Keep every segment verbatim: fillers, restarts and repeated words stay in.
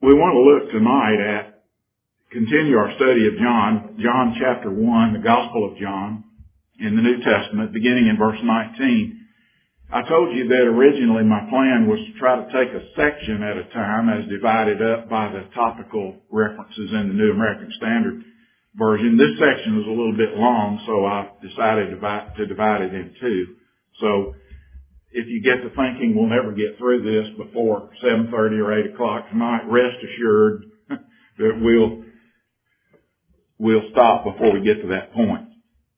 We want to look tonight at, continue our study of John, John chapter one, the Gospel of John in the New Testament, beginning in verse nineteen. I told you that originally my plan was to try to take a section at a time as divided up by the topical references in the New American Standard Version. This section is a little bit long, so I decided to divide, to divide it in two. So if you get to thinking we'll never get through this before seven thirty or eight o'clock tonight, rest assured that we'll, we'll stop before we get to that point.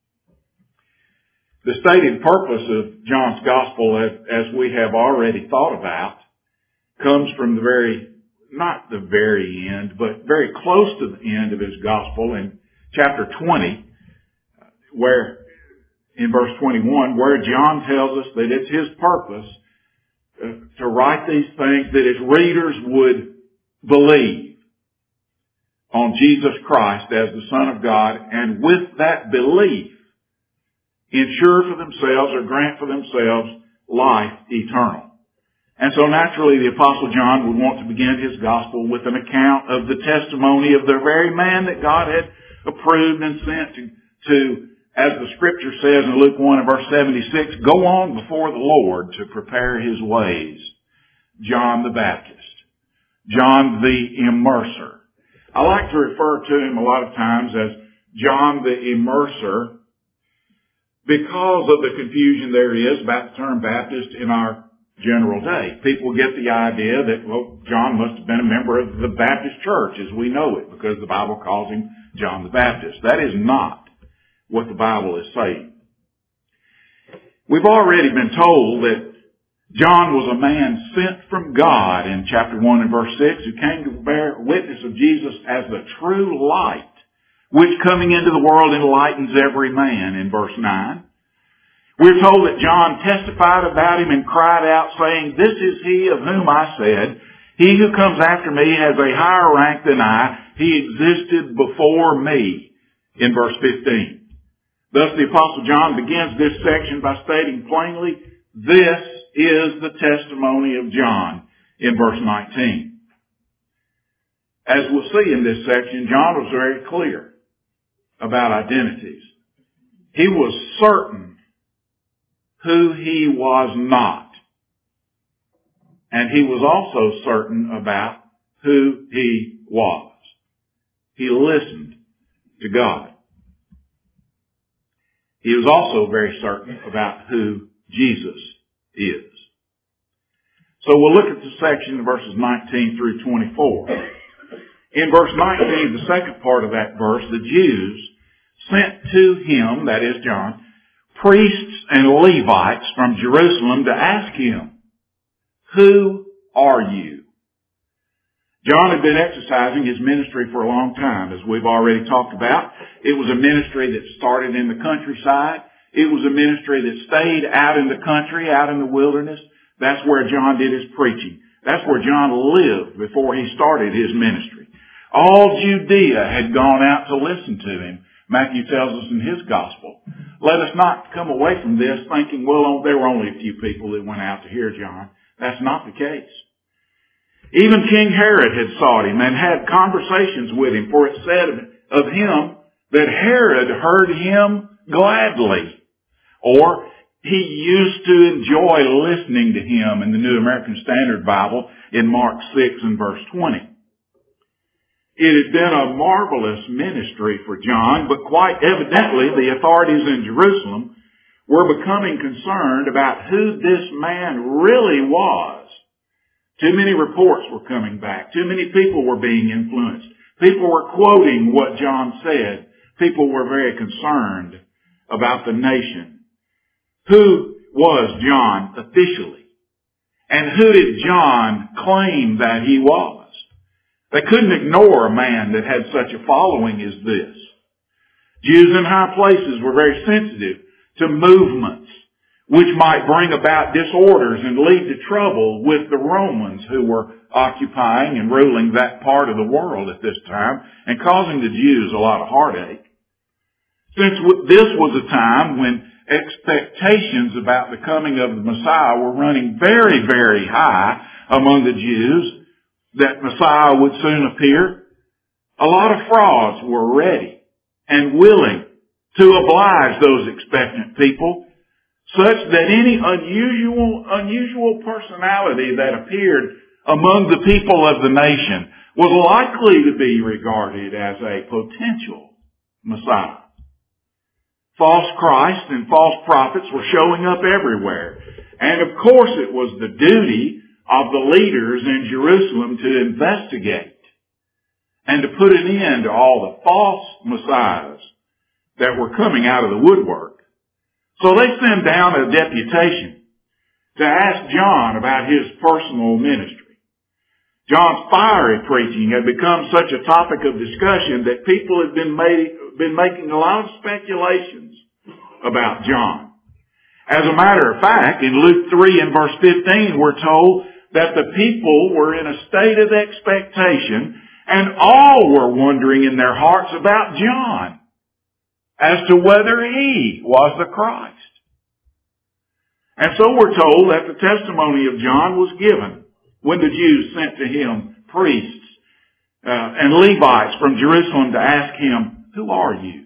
The stated purpose of John's Gospel, as, as we have already thought about, comes from the very, not the very end, but very close to the end of his Gospel in chapter twenty, where, in verse twenty-one, where John tells us that it's his purpose uh, to write these things that his readers would believe on Jesus Christ as the Son of God, and with that belief, ensure for themselves or grant for themselves life eternal. And so naturally the Apostle John would want to begin his gospel with an account of the testimony of the very man that God had approved and sent to, to as the scripture says in Luke one and verse seventy-six, go on before the Lord to prepare his ways. John the Baptist. John the Immerser. I like to refer to him a lot of times as John the Immerser, because of the confusion there is about the term Baptist in our general day. People get the idea that, well, John must have been a member of the Baptist church as we know it, because the Bible calls him John the Baptist. That is not what the Bible is saying. We've already been told that John was a man sent from God in chapter one and verse six, who came to bear witness of Jesus as the true light, which coming into the world enlightens every man, in verse nine. We're told that John testified about him and cried out, saying, this is he of whom I said, he who comes after me has a higher rank than I. He existed before me, in verse fifteen. Thus the Apostle John begins this section by stating plainly, this is the testimony of John, in verse nineteen. As we'll see in this section, John was very clear about identities. He was certain who he was not. And he was also certain about who he was. He listened to God. He was also very certain about who Jesus is. So we'll look at the section of verses nineteen through twenty-four. In verse nineteen, the second part of that verse, the Jews sent to him, that is John, priests and Levites from Jerusalem to ask him, who are you? John had been exercising his ministry for a long time, as we've already talked about. It was a ministry that started in the countryside. It was a ministry that stayed out in the country, out in the wilderness. That's where John did his preaching. That's where John lived before he started his ministry. All Judea had gone out to listen to him. Matthew tells us in his gospel. Let us not come away from this thinking, well, there were only a few people that went out to hear John. That's not the case. Even King Herod had sought him and had conversations with him, for it said of him that Herod heard him gladly. Or he used to enjoy listening to him in the New American Standard Bible in Mark six and verse twenty. It had been a marvelous ministry for John, but quite evidently the authorities in Jerusalem were becoming concerned about who this man really was. Too many reports were coming back. Too many people were being influenced. People were quoting what John said. People were very concerned about the nation. Who was John officially? And who did John claim that he was? They couldn't ignore a man that had such a following as this. Jews in high places were very sensitive to movements which might bring about disorders and lead to trouble with the Romans who were occupying and ruling that part of the world at this time and causing the Jews a lot of heartache. Since this was a time when expectations about the coming of the Messiah were running very, very high among the Jews, that Messiah would soon appear, a lot of frauds were ready and willing to oblige those expectant people, such that any unusual, unusual personality that appeared among the people of the nation was likely to be regarded as a potential Messiah. False Christs and false prophets were showing up everywhere. And of course it was the duty of the leaders in Jerusalem to investigate and to put an end to all the false messiahs that were coming out of the woodwork. So they send down a deputation to ask John about his personal ministry. John's fiery preaching had become such a topic of discussion that people had been, made, been making a lot of speculations about John. As a matter of fact, in Luke three and verse fifteen, we're told that the people were in a state of expectation, and all were wondering in their hearts about John as to whether he was the Christ. And so we're told that the testimony of John was given when the Jews sent to him priests uh, and Levites from Jerusalem to ask him, "Who are you?"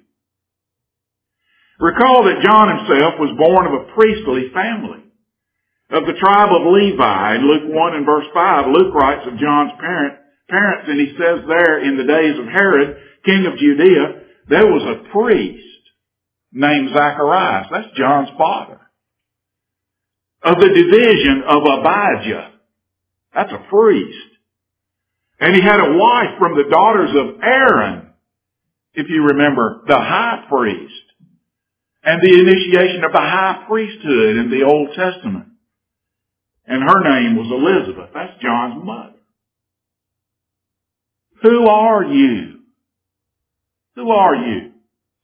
Recall that John himself was born of a priestly family, of the tribe of Levi. In Luke one and verse five, Luke writes of John's parent, parents, and he says there, in the days of Herod, king of Judea, there was a priest named Zacharias. That's John's father. Of the division of Abijah. That's a priest. And he had a wife from the daughters of Aaron, if you remember, the high priest, and the initiation of the high priesthood in the Old Testament. And her name was Elizabeth. That's John's mother. Who are you? Who are you?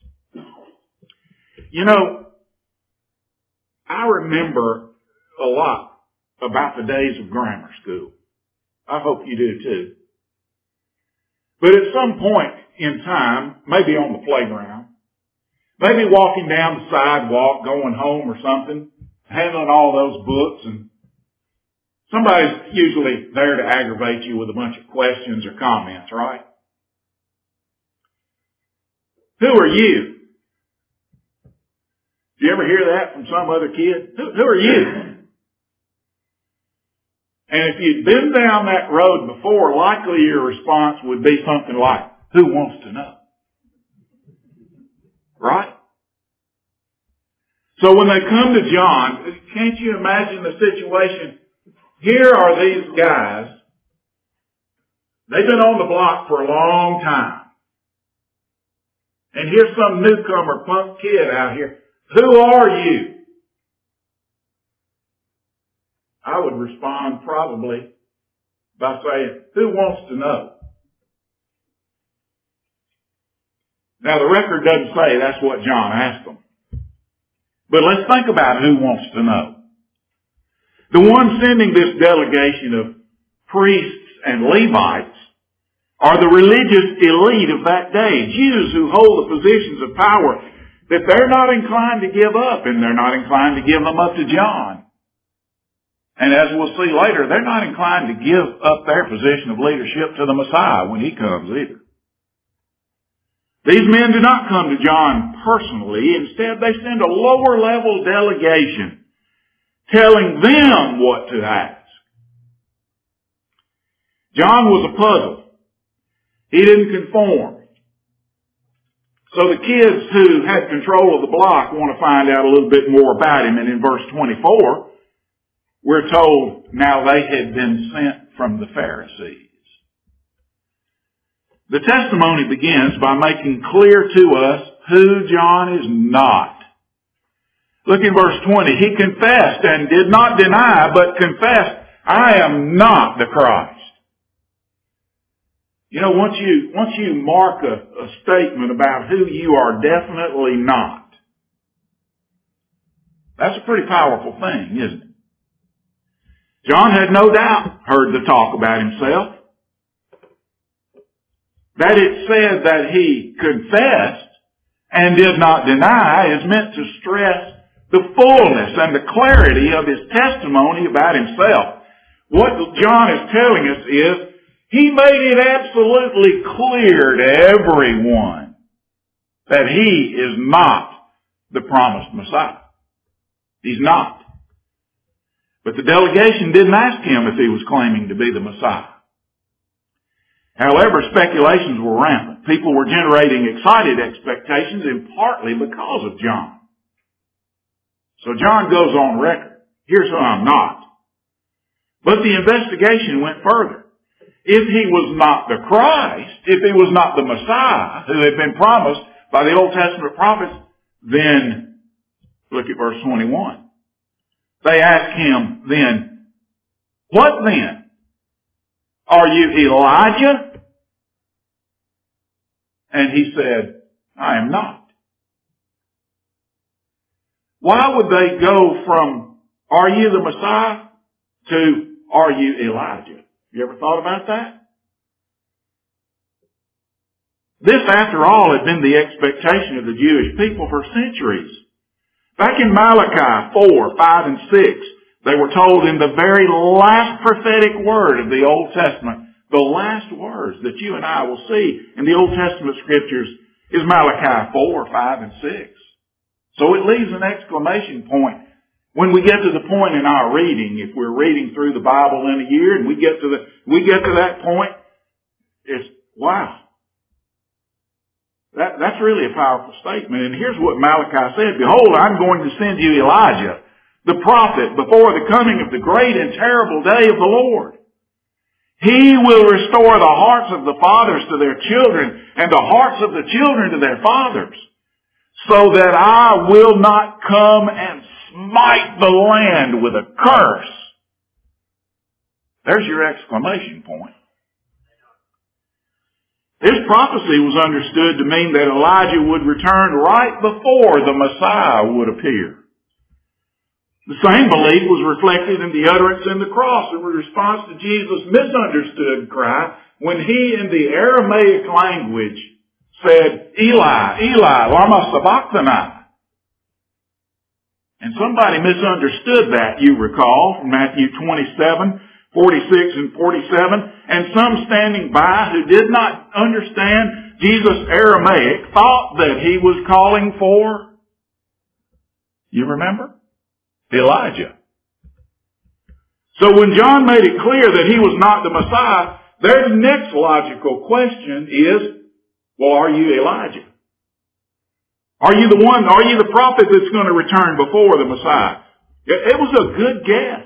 You know, I remember a lot about the days of grammar school. I hope you do too. But at some point in time, maybe on the playground, maybe walking down the sidewalk, going home or something, handling all those books, and somebody's usually there to aggravate you with a bunch of questions or comments, right? Who are you? Do you ever hear that from some other kid? Who, who are you? And if you'd been down that road before, likely your response would be something like, "Who wants to know?" Right? So when they come to John, can't you imagine the situation? Here are these guys. They've been on the block for a long time. And here's some newcomer punk kid out here. Who are you? I would respond probably by saying, "Who wants to know?" Now the record doesn't say that's what John asked them. But let's think about who wants to know. The ones sending this delegation of priests and Levites are the religious elite of that day, Jews who hold the positions of power that they're not inclined to give up, and they're not inclined to give them up to John. And as we'll see later, they're not inclined to give up their position of leadership to the Messiah when he comes either. These men do not come to John personally. Instead, they send a lower level delegation telling them what to ask. John was a puzzle. He didn't conform. So the kids who had control of the block want to find out a little bit more about him. And in verse twenty-four, we're told now they had been sent from the Pharisees. The testimony begins by making clear to us who John is not. Look in verse twenty. He confessed and did not deny, but confessed, "I am not the Christ." You know, once you, once you mark a, a statement about who you are definitely not, that's a pretty powerful thing, isn't it? John had no doubt heard the talk about himself. That it said that he confessed and did not deny is meant to stress the fullness and the clarity of his testimony about himself. What John is telling us is He made it absolutely clear to everyone that he is not the promised Messiah. He's not. But the delegation didn't ask him if he was claiming to be the Messiah. However, speculations were rampant. People were generating excited expectations, and partly because of John. So John goes on record. Here's who I'm not. But the investigation went further. If he was not the Christ, if he was not the Messiah who had been promised by the Old Testament prophets, then, look at verse twenty-one. They asked him then, what then? Are you Elijah? And he said, I am not. Why would they go from, are you the Messiah, to, are you Elijah? You ever thought about that? This, after all, had been the expectation of the Jewish people for centuries. Back in Malachi four, five, and six, they were told in the very last prophetic word of the Old Testament, the last words that you and I will see in the Old Testament scriptures is Malachi four, five, and six. So it leaves an exclamation point. When we get to the point in our reading, if we're reading through the Bible in a year and we get to the, we get to that point, it's, wow. That, that's really a powerful statement. And here's what Malachi said. Behold, I'm going to send you Elijah, the prophet, before the coming of the great and terrible day of the Lord. He will restore the hearts of the fathers to their children and the hearts of the children to their fathers, so that I will not come and smite the land with a curse. There's your exclamation point. This prophecy was understood to mean that Elijah would return right before the Messiah would appear. The same belief was reflected in the utterance in the cross in response to Jesus' misunderstood cry when he, in the Aramaic language, said, Eli, Eli, lama sabachthani. And somebody misunderstood that, you recall, from Matthew twenty-seven, forty-six and forty-seven. And some standing by who did not understand Jesus' Aramaic thought that he was calling for, you remember? Elijah. So when John made it clear that he was not the Messiah, their next logical question is, well, are you Elijah? Are you the one, are you the prophet that's going to return before the Messiah? It was a good guess.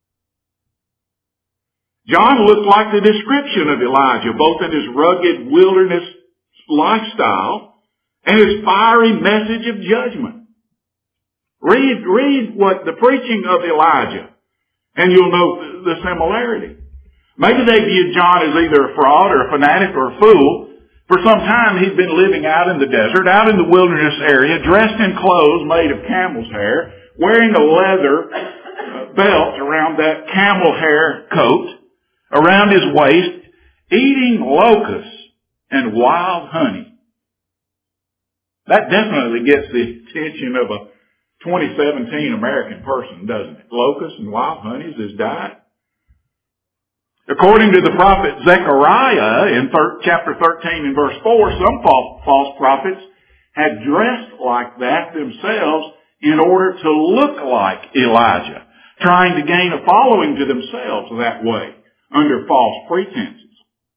John looked like the description of Elijah, both in his rugged wilderness lifestyle and his fiery message of judgment. Read, read what the preaching of Elijah, and you'll know the similarity. Maybe they viewed John as either a fraud or a fanatic or a fool. For some time he'd been living out in the desert, out in the wilderness area, dressed in clothes made of camel's hair, wearing a leather belt around that camel hair coat, around his waist, eating locusts and wild honey. That definitely gets the attention of a twenty seventeen American person, doesn't it? Locusts and wild honey is his diet. According to the prophet Zechariah in thir- chapter thirteen and verse four, some false, false prophets had dressed like that themselves in order to look like Elijah, trying to gain a following to themselves that way, under false pretenses.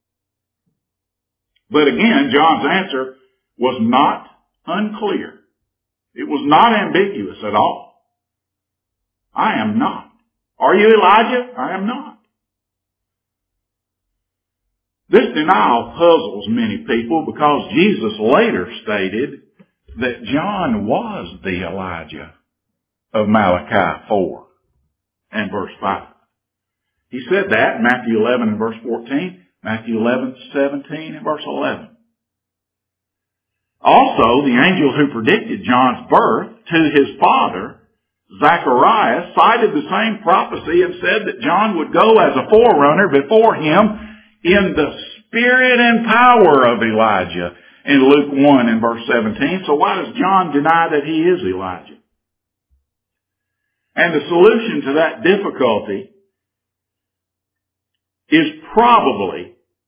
But again, John's answer was not unclear. It was not ambiguous at all. I am not. Are you Elijah? I am not. This denial puzzles many people because Jesus later stated that John was the Elijah of Malachi four and verse five. He said that in Matthew eleven and verse fourteen, Matthew eleven, seventeen and verse eleven. Also, the angel who predicted John's birth to his father, Zechariah, cited the same prophecy and said that John would go as a forerunner before him in the spirit and power of Elijah in Luke one and verse seventeen. So why does John deny that he is Elijah? And the solution to that difficulty is probably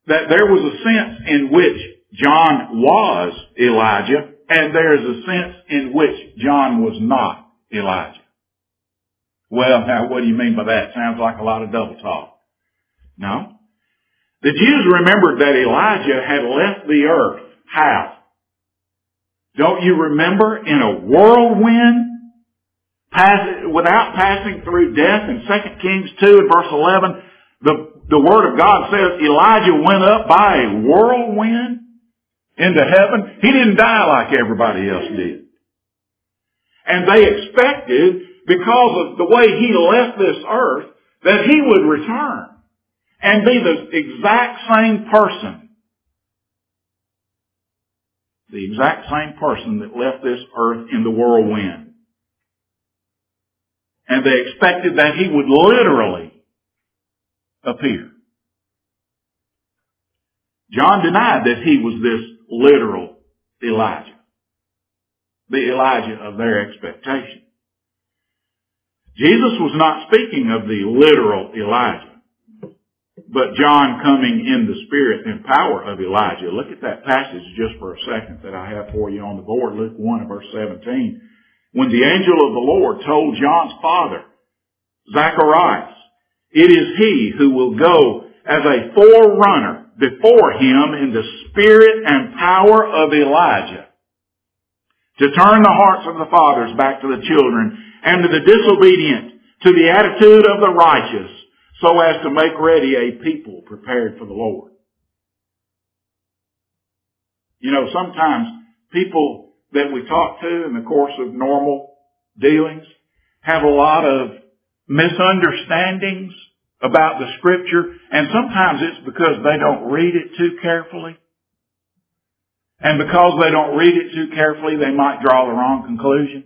that there was a sense in which John was Elijah, and there is a sense in which John was not Elijah. Well, now what do you mean by that? Sounds like a lot of double talk. No. The Jews remembered that Elijah had left the earth. How? Don't you remember? In a whirlwind, pass, without passing through death. In Second Kings two and verse eleven, the, the Word of God says Elijah went up by a whirlwind into heaven. He didn't die like everybody else did. And they expected, because of the way he left this earth, that he would return and be the exact same person. The exact same person that left this earth in the whirlwind. And they expected that he would literally appear. John denied that he was this literal Elijah. The Elijah of their expectation. Jesus was not speaking of the literal Elijah, but John coming in the spirit and power of Elijah. Look at that passage just for a second that I have for you on the board, Luke one and verse seventeen. When the angel of the Lord told John's father, Zacharias, it is he who will go as a forerunner before him in the spirit and power of Elijah, to turn the hearts of the fathers back to the children, and to the disobedient to the attitude of the righteous, so as to make ready a people prepared for the Lord. You know, sometimes people that we talk to in the course of normal dealings have a lot of misunderstandings about the Scripture, and sometimes it's because they don't read it too carefully. And because they don't read it too carefully, they might draw the wrong conclusion.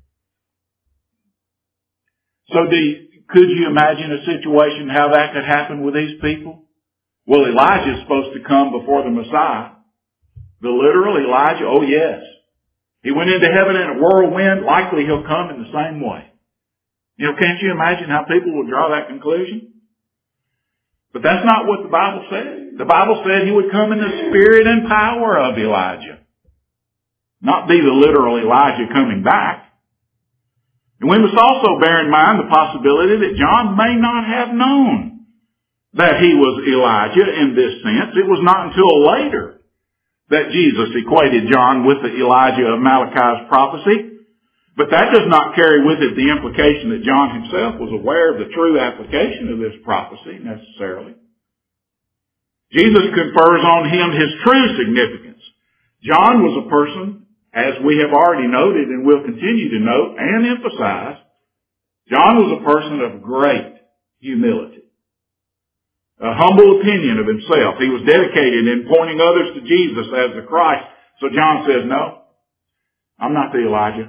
So do you, could you imagine a situation how that could happen with these people? Well, Elijah is supposed to come before the Messiah. The literal Elijah, oh yes. He went into heaven in a whirlwind. Likely he'll come in the same way. You know, can't you imagine how people would draw that conclusion? But that's not what the Bible said. The Bible said he would come in the spirit and power of Elijah. Not be the literal Elijah coming back. And we must also bear in mind the possibility that John may not have known that he was Elijah in this sense. It was not until later that Jesus equated John with the Elijah of Malachi's prophecy. But that does not carry with it the implication that John himself was aware of the true application of this prophecy necessarily. Jesus confers on him his true significance. John was a person, as we have already noted and will continue to note and emphasize, John was a person of great humility. A humble opinion of himself. He was dedicated in pointing others to Jesus as the Christ. So John says, no, I'm not the Elijah.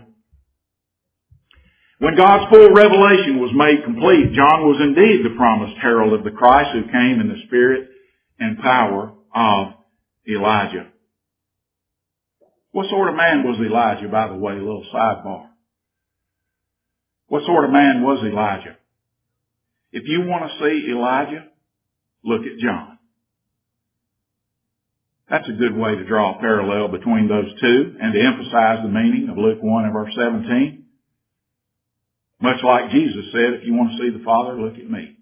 When God's full revelation was made complete, John was indeed the promised herald of the Christ who came in the spirit and power of Elijah. What sort of man was Elijah, by the way? A little sidebar. What sort of man was Elijah? If you want to see Elijah, look at John. That's a good way to draw a parallel between those two and to emphasize the meaning of Luke one and verse seventeen. Much like Jesus said, if you want to see the Father, look at me.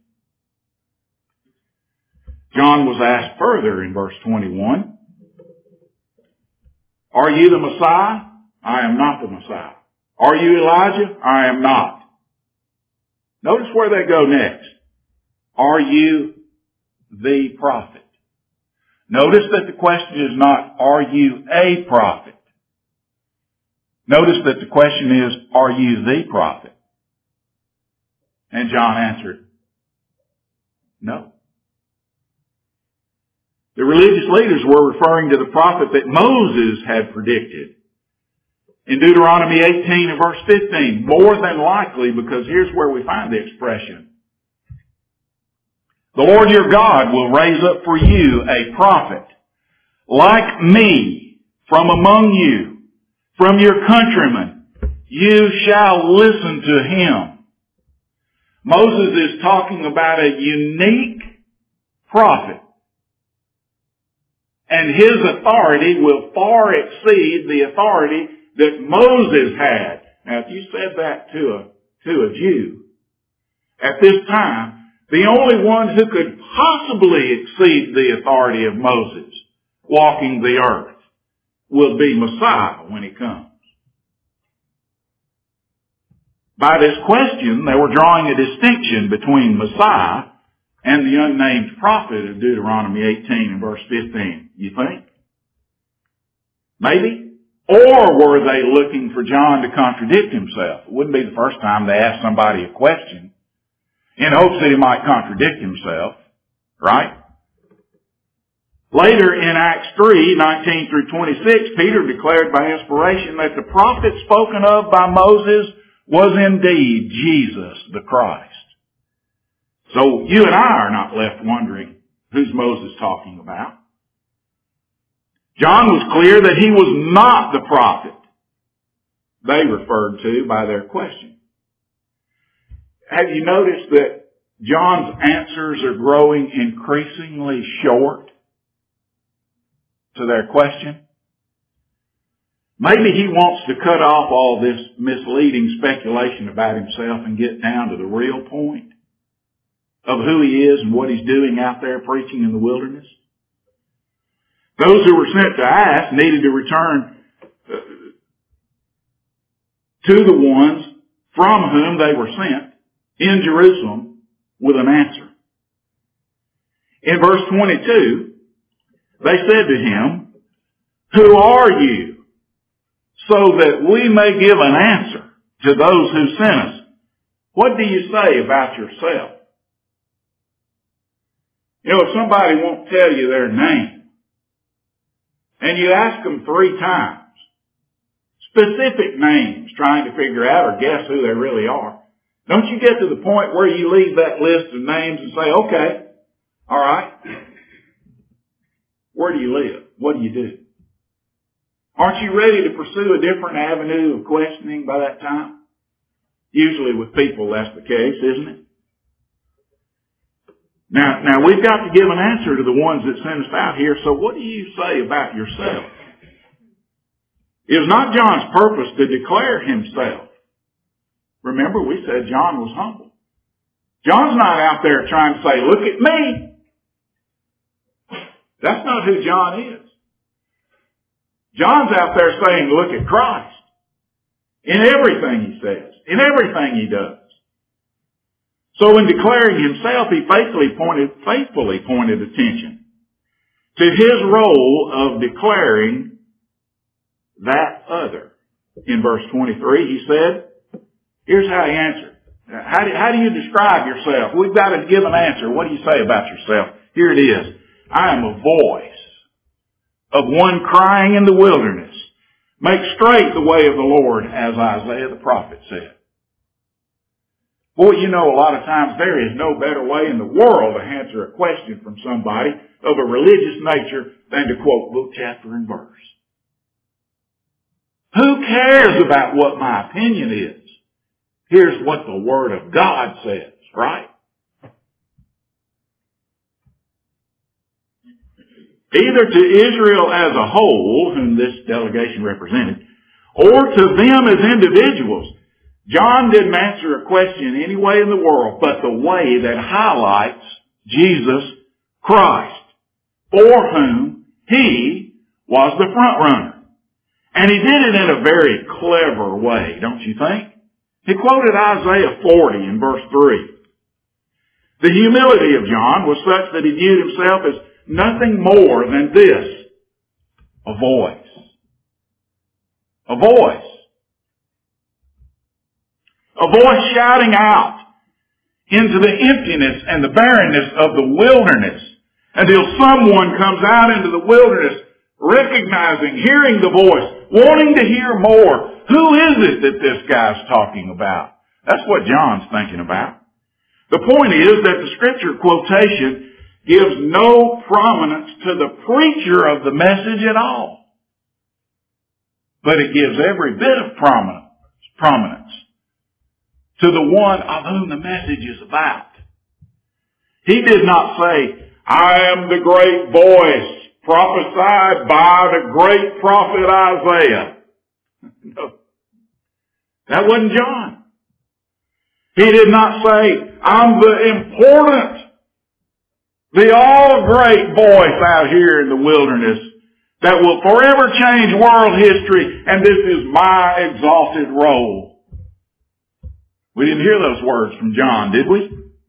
John was asked further in verse twenty-one, are you the Messiah? I am not the Messiah. Are you Elijah? I am not. Notice where they go next. Are you the prophet? Notice that the question is not, are you a prophet? Notice that the question is, are you the prophet? And John answered, no. The religious leaders were referring to the prophet that Moses had predicted. In Deuteronomy eighteen and verse fifteen, more than likely, because here's where we find the expression. The Lord your God will raise up for you a prophet like me from among you, from your countrymen. You shall listen to him. Moses is talking about a unique prophet And his authority will far exceed the authority that Moses had. Now, if you said that to a, to a Jew at this time, the only one who could possibly exceed the authority of Moses walking the earth will be Messiah when he comes. By this question, they were drawing a distinction between Messiah and the unnamed prophet of Deuteronomy eighteen and verse fifteen. You think? Maybe? Or were they looking for John to contradict himself? It wouldn't be the first time they asked somebody a question in hopes that he might contradict himself, right? Later in Acts three, nineteen through twenty-six, Peter declared by inspiration that the prophet spoken of by Moses was indeed Jesus the Christ. So you and I are not left wondering, who's Moses talking about? John was clear that he was not the prophet they referred to by their question. Have you noticed that John's answers are growing increasingly short to their question? Maybe he wants to cut off all this misleading speculation about himself and get down to the real point of who he is and what he's doing out there preaching in the wilderness. Those who were sent to ask needed to return to the ones from whom they were sent in Jerusalem with an answer. In verse twenty-two, they said to him, "Who are you?" So that we may give an answer to those who sent us. What do you say about yourself? You know, if somebody won't tell you their name, and you ask them three times, specific names, trying to figure out or guess who they really are, don't you get to the point where you leave that list of names and say, okay, all right, where do you live? What do you do? Aren't you ready to pursue a different avenue of questioning by that time? Usually with people that's the case, isn't it? Now, now we've got to give an answer to the ones that sent us out here, so what do you say about yourself? It was not John's purpose to declare himself. Remember, we said John was humble. John's not out there trying to say, look at me. That's not who John is. John's out there saying, look at Christ. In everything he says. In everything he does. So in declaring himself, he faithfully pointed, faithfully pointed attention to his role of declaring that other. In verse twenty-three, he said, here's how he answered. How do, how do you describe yourself? We've got to give an answer. What do you say about yourself? Here it is. I am a voice of one crying in the wilderness. Make straight the way of the Lord, as Isaiah the prophet said. Boy, you know, a lot of times there is no better way in the world to answer a question from somebody of a religious nature than to quote book, chapter, and verse. Who cares about what my opinion is? Here's what the Word of God says, right? Either to Israel as a whole, whom this delegation represented, or to them as individuals, John didn't answer a question any way in the world but the way that highlights Jesus Christ, for whom he was the front runner. And he did it in a very clever way, don't you think? He quoted Isaiah forty in verse three. The humility of John was such that he viewed himself as nothing more than this, a voice. A voice. A voice shouting out into the emptiness and the barrenness of the wilderness until someone comes out into the wilderness recognizing, hearing the voice, wanting to hear more. Who is it that this guy's talking about? That's what John's thinking about. The point is that the scripture quotation gives no prominence to the preacher of the message at all. But it gives every bit of prominence, prominence to the one of whom the message is about. He did not say, I am the great voice prophesied by the great prophet Isaiah. No. That wasn't John. He did not say, I'm the important, the all-great voice out here in the wilderness that will forever change world history, and this is my exalted role. We didn't hear those words from John, did we?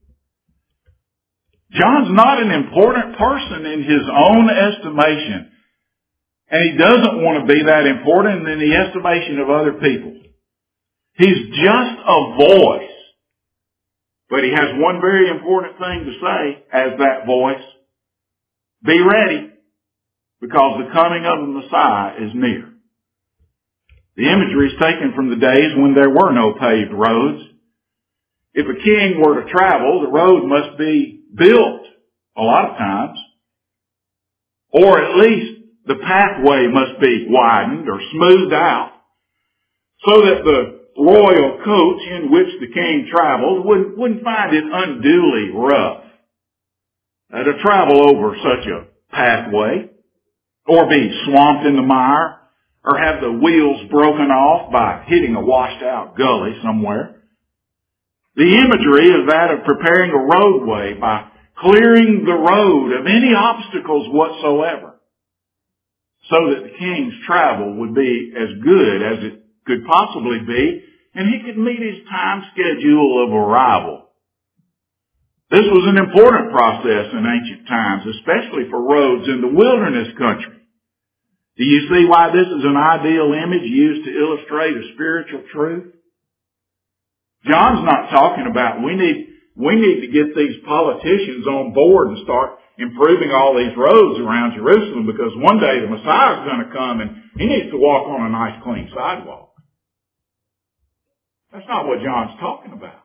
John's not an important person in his own estimation, and he doesn't want to be that important in the estimation of other people. He's just a voice. But he has one very important thing to say as that voice. Be ready, because the coming of the Messiah is near. The imagery is taken from the days when there were no paved roads. If a king were to travel, the road must be built a lot of times, or at least the pathway must be widened or smoothed out so that the royal coach in which the king traveled wouldn't, wouldn't find it unduly rough uh, to travel over such a pathway, or be swamped in the mire, or have the wheels broken off by hitting a washed out gully somewhere. The imagery is that of preparing a roadway by clearing the road of any obstacles whatsoever, so that the king's travel would be as good as it could possibly be, and he could meet his time schedule of arrival. This was an important process in ancient times, especially for roads in the wilderness country. Do you see why this is an ideal image used to illustrate a spiritual truth? John's not talking about we need we need to get these politicians on board and start improving all these roads around Jerusalem, because one day the Messiah is going to come and he needs to walk on a nice clean sidewalk. That's not what John's talking about.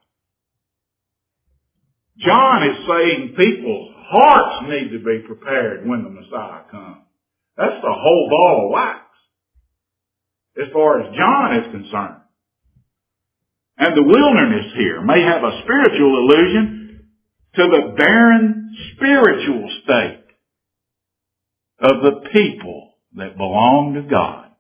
John is saying people's hearts need to be prepared when the Messiah comes. That's the whole ball of wax, as far as John is concerned. And the wilderness here may have a spiritual allusion to the barren spiritual state of the people that belong to God.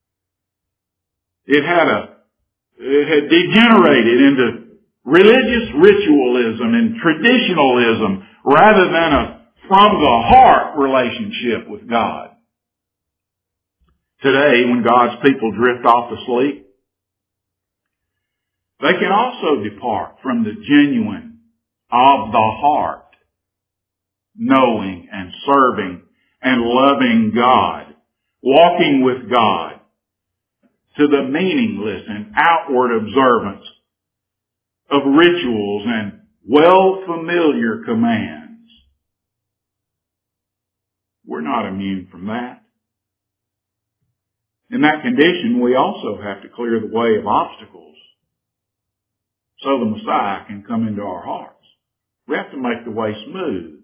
It had a It had degenerated into religious ritualism and traditionalism rather than a from the heart relationship with God. Today, when God's people drift off to sleep, they can also depart from the genuine of the heart, knowing and serving and loving God, walking with God, to the meaningless and outward observance of rituals and well-familiar commands. We're not immune from that. In that condition, we also have to clear the way of obstacles so the Messiah can come into our hearts. We have to make the way smooth,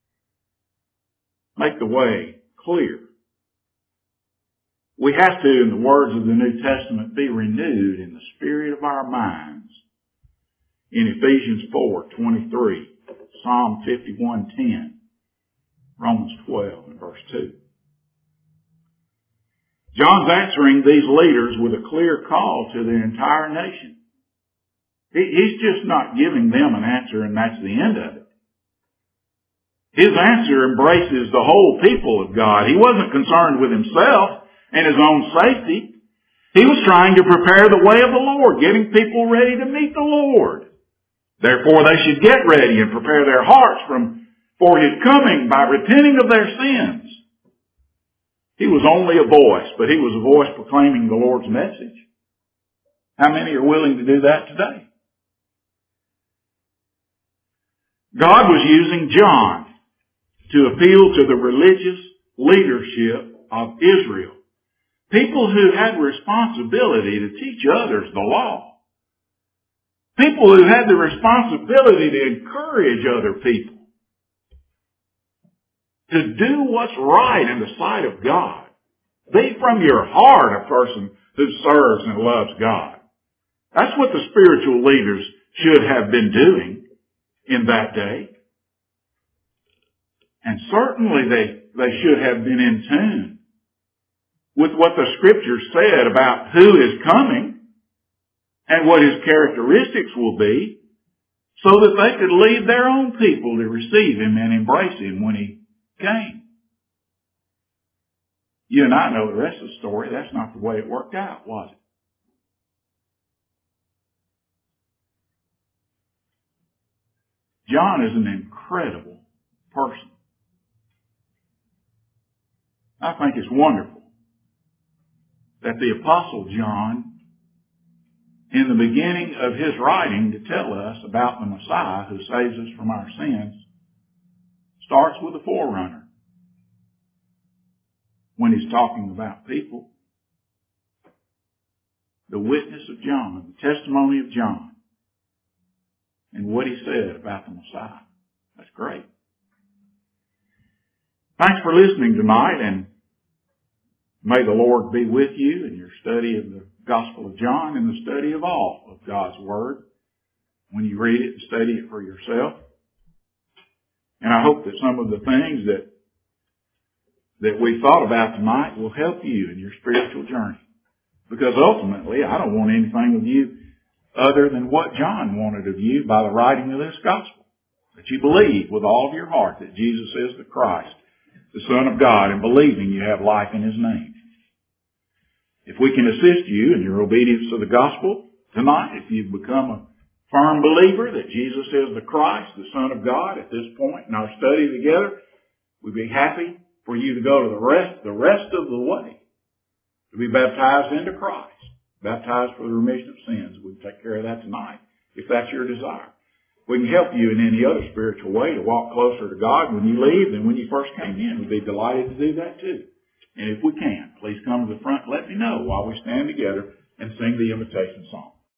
make the way clear. We have to, in the words of the New Testament, be renewed in the spirit of our minds. In Ephesians four twenty-three, Psalm fifty-one ten, Romans twelve and verse two. John's answering these leaders with a clear call to the entire nation. He's just not giving them an answer and that's the end of it. His answer embraces the whole people of God. He wasn't concerned with himself and his own safety. He was trying to prepare the way of the Lord, getting people ready to meet the Lord. Therefore, they should get ready and prepare their hearts from, for his coming by repenting of their sins. He was only a voice, but he was a voice proclaiming the Lord's message. How many are willing to do that today? God was using John to appeal to the religious leadership of Israel. People who had responsibility to teach others the law. People who had the responsibility to encourage other people to do what's right in the sight of God. Be from your heart a person who serves and loves God. That's what the spiritual leaders should have been doing in that day. And certainly they, they should have been in tune with what the Scriptures said about who is coming and what his characteristics will be, so that they could lead their own people to receive him and embrace him when he came. You and I know the rest of the story. That's not the way it worked out, was it? John is an incredible person. I think it's wonderful that the Apostle John, in the beginning of his writing to tell us about the Messiah who saves us from our sins, starts with a forerunner. When he's talking about people, the witness of John, the testimony of John, and what he said about the Messiah. That's great. Thanks for listening tonight, and may the Lord be with you in your study of the Gospel of John and the study of all of God's Word when you read it and study it for yourself. And I hope that some of the things that that we thought about tonight will help you in your spiritual journey. Because ultimately, I don't want anything of you other than what John wanted of you by the writing of this Gospel. That you believe with all of your heart that Jesus is the Christ, the Son of God, and believing you have life in his name. If we can assist you in your obedience to the Gospel tonight, if you've become a firm believer that Jesus is the Christ, the Son of God, at this point in our study together, we'd be happy for you to go to the rest, the rest of the way, to be baptized into Christ, baptized for the remission of sins. We'll take care of that tonight, if that's your desire. We can help you in any other spiritual way to walk closer to God when you leave than when you first came in. We'd be delighted to do that too. And if we can, please come to the front and let me know while we stand together and sing the invitation song.